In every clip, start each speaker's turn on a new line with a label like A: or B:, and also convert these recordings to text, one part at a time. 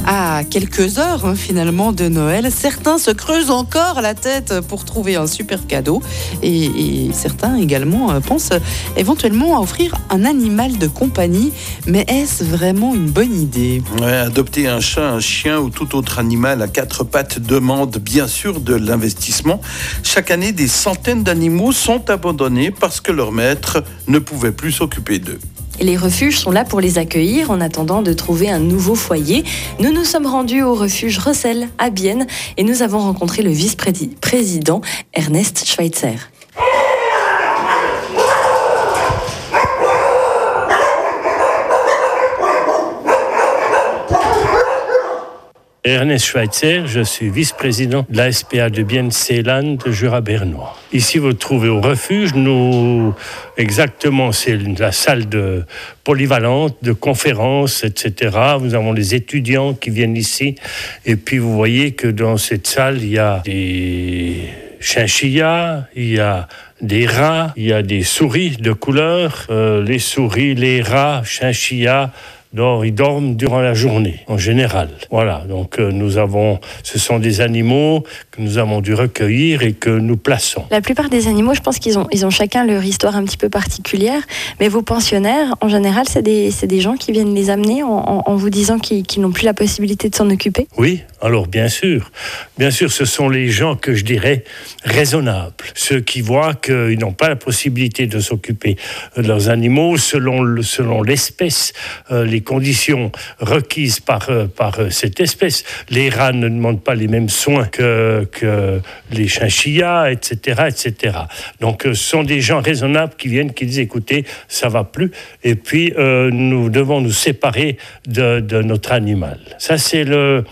A: À quelques heures finalement de Noël, certains se creusent encore la tête pour trouver un super cadeau et certains également pensent éventuellement à offrir un animal de compagnie. Mais est-ce vraiment une bonne idée ?
B: Ouais, adopter un chat, un chien ou tout autre animal à quatre pattes demande bien sûr de l'investissement. Chaque année, des centaines d'animaux sont abandonnés parce que leur maître ne pouvait plus s'occuper d'eux.
C: Et les refuges sont là pour les accueillir en attendant de trouver un nouveau foyer. Nous nous sommes rendus au refuge Rossel à Bienne et nous avons rencontré le vice-président Ernest Schweitzer.
D: Ernest Schweitzer, je suis vice-président de la SPA de Bienne-Seeland de Jura bernois. Ici, vous trouvez au refuge, c'est la salle de polyvalente, de conférences, etc. Nous avons les étudiants qui viennent ici. Et puis, vous voyez que dans cette salle, il y a des chinchillas, il y a des rats, il y a des souris de couleur. Les souris, les rats, chinchillas, ils dorment durant la journée, en général. Voilà, donc ce sont des animaux que nous avons dû recueillir et que nous plaçons.
C: La plupart des animaux, je pense qu'ils ont chacun leur histoire un petit peu particulière, mais vos pensionnaires, en général, c'est des gens qui viennent les amener en vous disant qu'ils n'ont plus la possibilité de s'en occuper ?
D: Oui, alors bien sûr, ce sont les gens que je dirais raisonnables, ceux qui voient qu'ils n'ont pas la possibilité de s'occuper de leurs animaux selon l'espèce, les conditions requises par cette espèce. Les rats ne demandent pas les mêmes soins que les chinchillas, etc. Donc, ce sont des gens raisonnables qui viennent, qui disent, écoutez, ça va plus, et puis nous devons nous séparer de notre animal. Ça, c'est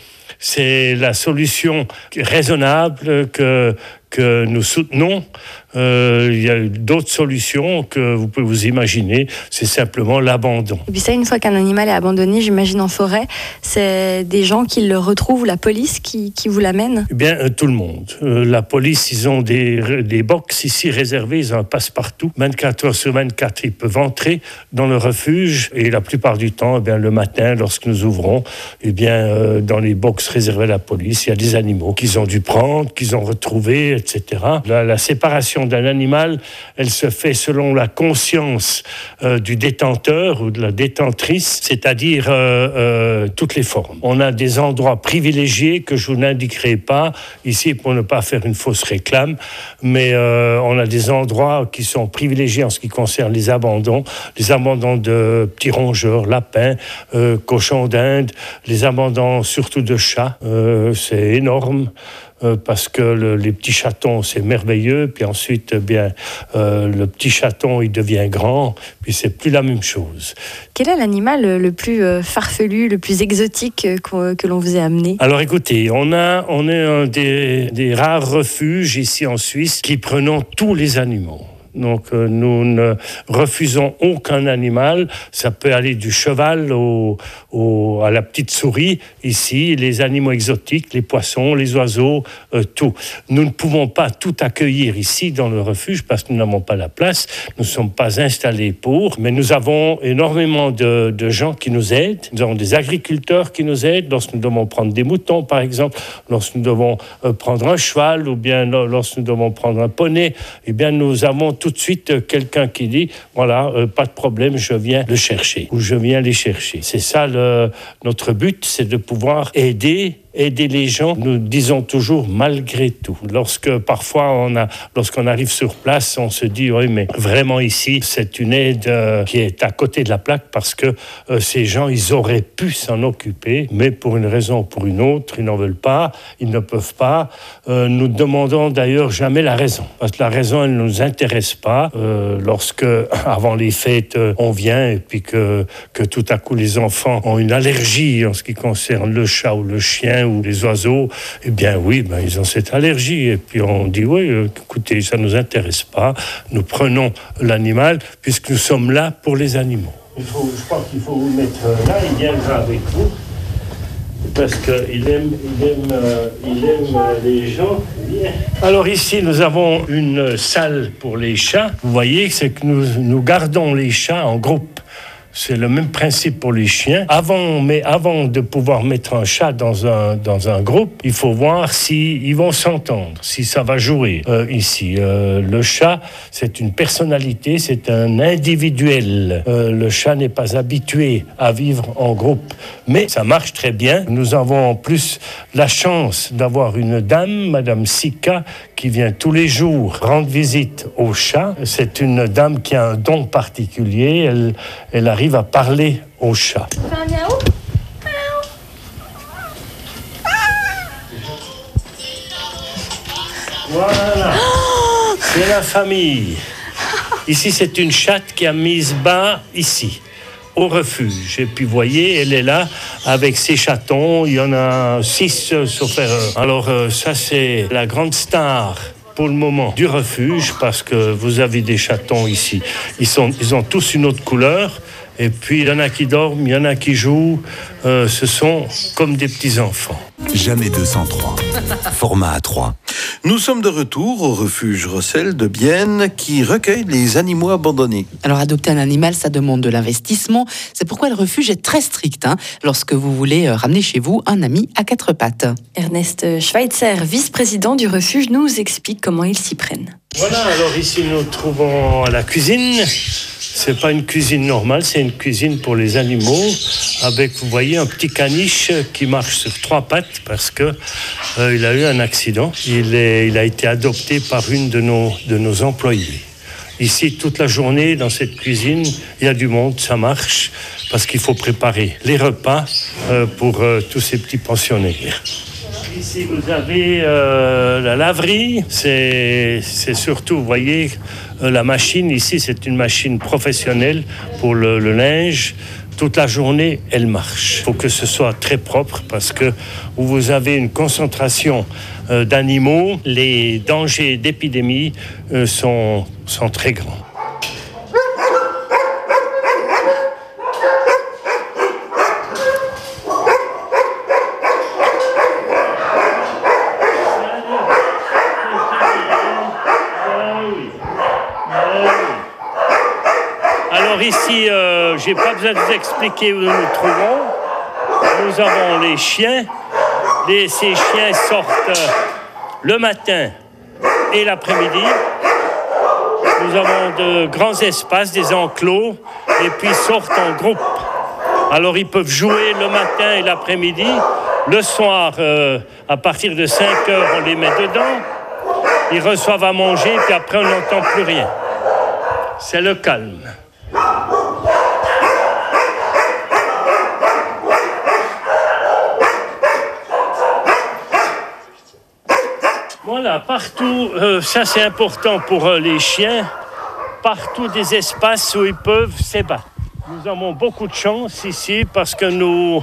D: la solution raisonnable que nous soutenons. Il y a d'autres solutions que vous pouvez vous imaginer, c'est simplement l'abandon.
C: Et puis ça, une fois qu'un animal est abandonné, j'imagine en forêt, c'est des gens qui le retrouvent, la police qui vous l'amène ?
D: Eh bien, tout le monde. La police, ils ont des box ici réservées, ils ont un passe-partout. 24 heures sur 24, ils peuvent entrer dans le refuge et la plupart du temps, le matin, lorsque nous ouvrons, dans les box réservées à la police, il y a des animaux qu'ils ont dû prendre, qu'ils ont retrouvés, etc. La séparation d'un animal, elle se fait selon la conscience du détenteur ou de la détentrice, c'est-à-dire toutes les formes. On a des endroits privilégiés que je vous n'indiquerai pas ici pour ne pas faire une fausse réclame, mais on a des endroits qui sont privilégiés en ce qui concerne les abandons de petits rongeurs, lapins, cochons d'Inde, les abandons surtout de chats, c'est énorme. Parce que les petits chatons, c'est merveilleux, puis ensuite, le petit chaton, il devient grand, puis c'est plus la même chose.
C: Quel est l'animal le plus farfelu, le plus exotique que l'on vous ait amené ?
D: Alors écoutez, on est un des rares refuges ici en Suisse qui prenons tous les animaux. Donc, nous ne refusons aucun animal. Ça peut aller du cheval à la petite souris. Ici, les animaux exotiques, les poissons, les oiseaux, tout. Nous ne pouvons pas tout accueillir ici dans le refuge parce que nous n'avons pas la place. Nous ne sommes pas installés mais nous avons énormément de gens qui nous aident. Nous avons des agriculteurs qui nous aident lorsque nous devons prendre des moutons, par exemple, lorsque nous devons prendre un cheval ou bien lorsque nous devons prendre un poney. Nous avons tout de suite quelqu'un qui dit voilà, pas de problème, je viens le chercher ou je viens les chercher. C'est ça notre but, c'est de pouvoir aider les gens, nous disons toujours malgré tout. Lorsqu'on arrive sur place, on se dit oui, mais vraiment ici, c'est une aide qui est à côté de la plaque parce que ces gens, ils auraient pu s'en occuper, mais pour une raison ou pour une autre, ils n'en veulent pas, ils ne peuvent pas. Nous demandons d'ailleurs jamais la raison, parce que la raison, elle ne nous intéresse pas. Lorsque, avant les fêtes, on vient et puis que tout à coup les enfants ont une allergie en ce qui concerne le chat ou le chien ou les oiseaux, ils ont cette allergie. Et puis on dit, écoutez, ça ne nous intéresse pas. Nous prenons l'animal puisque nous sommes là pour les animaux. Je crois qu'il faut vous mettre là, il viendra avec vous. Parce qu'il aime les gens. Alors ici, nous avons une salle pour les chats. Vous voyez, c'est que nous gardons les chats en groupe. C'est le même principe pour les chiens. Avant de pouvoir mettre un chat dans un groupe, il faut voir s'ils vont s'entendre, si ça va jouer. Ici, le chat, c'est une personnalité, c'est un individuel. Le chat n'est pas habitué à vivre en groupe, mais ça marche très bien. Nous avons en plus la chance d'avoir une dame, Madame Sika, qui vient tous les jours rendre visite au chat. C'est une dame qui a un don particulier. Elle arrive à parler au chat.
C: Fais un miaou.
D: Voilà, c'est la famille. Ici, c'est une chatte qui a mise bas ici, au refuge. Et puis, vous voyez, elle est là avec ses chatons. Il y en a 6, sauf erreur. Alors, ça, c'est la grande star pour le moment du refuge, parce que vous avez des chatons ici. Ils ont tous une autre couleur. Et puis, il y en a qui dorment, il y en a qui jouent. Ce sont comme des petits-enfants.
E: Jamais 203. Format A3.
B: Nous sommes de retour au refuge Rossel de Bienne qui recueille les animaux abandonnés.
A: Alors adopter un animal, ça demande de l'investissement. C'est pourquoi le refuge est très strict lorsque vous voulez ramener chez vous un ami à 4 pattes.
C: Ernest Schweitzer, vice-président du refuge, nous explique comment ils s'y prennent.
D: Voilà, alors ici nous trouvons la cuisine. C'est pas une cuisine normale, c'est une cuisine pour les animaux avec, vous voyez, un petit caniche qui marche sur 3 pattes parce que il a eu un accident. Il a été adopté par une de nos employés. Ici, toute la journée, dans cette cuisine, il y a du monde, ça marche, parce qu'il faut préparer les repas pour tous ces petits pensionnaires. Ici, vous avez la laverie. C'est surtout, vous voyez, la machine. Ici, c'est une machine professionnelle pour le linge. Toute la journée, elle marche. Il faut que ce soit très propre parce que où vous avez une concentration d'animaux, les dangers d'épidémie sont très grands. Alors ici, j'ai pas besoin de vous expliquer où nous nous trouvons. Nous avons les chiens. Ces chiens sortent le matin et l'après-midi. Nous avons de grands espaces, des enclos, et puis sortent en groupe. Alors ils peuvent jouer le matin et l'après-midi. Le soir, à partir de 5 heures, on les met dedans. Ils reçoivent à manger, puis après on n'entend plus rien. C'est le calme. Voilà, partout, ça c'est important pour les chiens, partout des espaces où ils peuvent s'ébattre. Nous avons beaucoup de chance ici parce que nous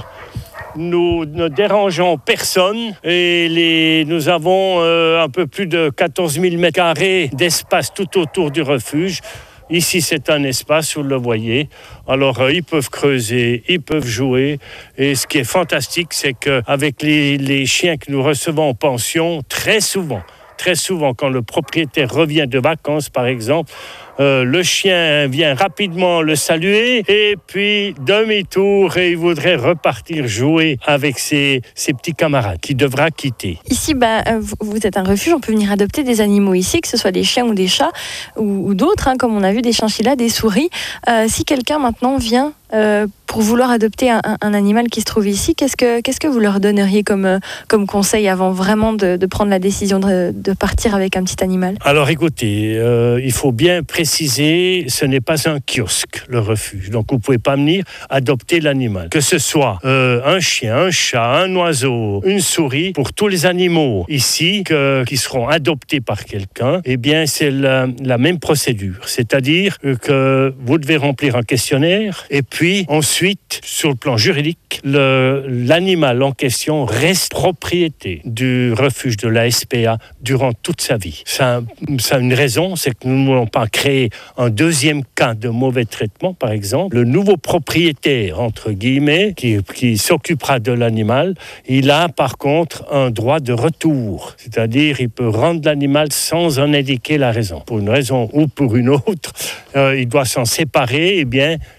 D: ne dérangeons personne et nous avons un peu plus de 14 000 mètres carrés d'espace tout autour du refuge. Ici, c'est un espace, vous le voyez. Alors, ils peuvent creuser, ils peuvent jouer. Et ce qui est fantastique, c'est qu'avec les chiens que nous recevons en pension, très souvent, quand le propriétaire revient de vacances, par exemple, le chien vient rapidement le saluer et puis demi-tour et il voudrait repartir jouer avec ses petits camarades qu'il devra quitter.
C: Ici, vous êtes un refuge, on peut venir adopter des animaux ici, que ce soit des chiens ou des chats ou d'autres, comme on a vu, des chinchillas, des souris. Si quelqu'un maintenant vient pour vouloir adopter un animal qui se trouve ici, qu'est-ce que vous leur donneriez comme conseil avant vraiment de prendre la décision de partir avec un petit animal? Alors
D: écoutez, il faut bien préciser, ce n'est pas un kiosque, le refuge. Donc vous ne pouvez pas venir adopter l'animal. Que ce soit un chien, un chat, un oiseau, une souris, pour tous les animaux ici qui seront adoptés par quelqu'un, eh bien c'est la même procédure. C'est-à-dire que vous devez remplir un questionnaire et puis ensuite, sur le plan juridique, l'animal en question reste propriété du refuge de la SPA durant toute sa vie. Ça a une raison, c'est que nous ne voulons pas créer un deuxième cas de mauvais traitement, par exemple. Le nouveau propriétaire, entre guillemets, qui s'occupera de l'animal, il a par contre un droit de retour. C'est-à-dire, il peut rendre l'animal sans en indiquer la raison. Pour une raison ou pour une autre, il doit s'en séparer, eh bien,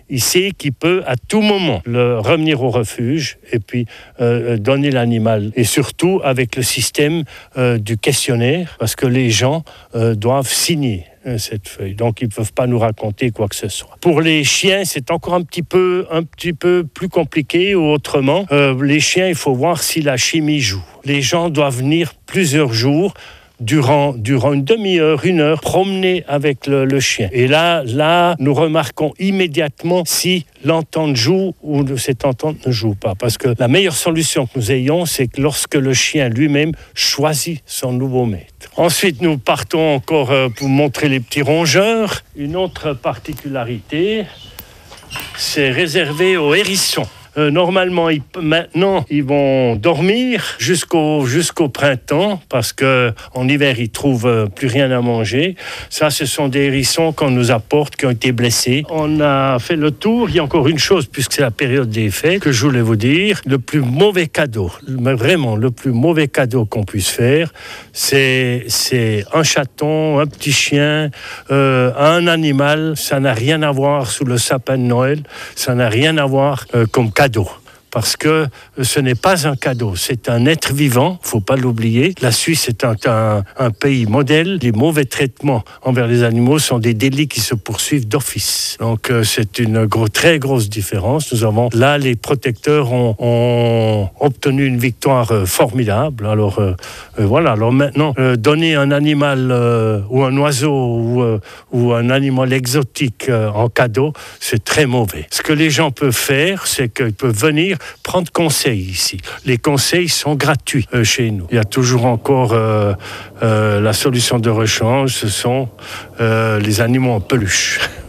D: il sait qu'il peut à tout moment revenir au refuge et puis donner l'animal. Et surtout avec le système du questionnaire, parce que les gens doivent signer cette feuille. Donc, ils ne peuvent pas nous raconter quoi que ce soit. Pour les chiens, c'est encore un petit peu plus compliqué ou autrement. Les chiens, il faut voir si la chimie joue. Les gens doivent venir plusieurs jours durant une demi-heure, 1 heure, promener avec le chien. Et là, nous remarquons immédiatement si l'entente joue ou cette entente ne joue pas. Parce que la meilleure solution que nous ayons, c'est que lorsque le chien lui-même choisit son nouveau maître. Ensuite, nous partons encore pour montrer les petits rongeurs. Une autre particularité, c'est réservé aux hérissons. Normalement, maintenant, ils vont dormir jusqu'au printemps parce qu'en hiver, ils trouvent plus rien à manger. Ça, ce sont des hérissons qu'on nous apporte, qui ont été blessés. On a fait le tour. Il y a encore une chose, puisque c'est la période des fêtes, que je voulais vous dire. Le plus mauvais cadeau, mais vraiment le plus mauvais cadeau qu'on puisse faire, c'est un chaton, un petit chien, un animal. Ça n'a rien à voir sous le sapin de Noël. Ça n'a rien à voir comme cadeau. Parce que ce n'est pas un cadeau, c'est un être vivant, il ne faut pas l'oublier. La Suisse est un pays modèle. Les mauvais traitements envers les animaux sont des délits qui se poursuivent d'office. Donc c'est une très grosse différence. Nous avons là, les protecteurs ont obtenu une victoire formidable. Alors voilà, alors maintenant, donner un animal ou un oiseau ou un animal exotique en cadeau, c'est très mauvais. Ce que les gens peuvent faire, c'est qu'ils peuvent venir prendre conseil ici. Les conseils sont gratuits chez nous. Il y a toujours encore la solution de rechange, ce sont les animaux en peluche.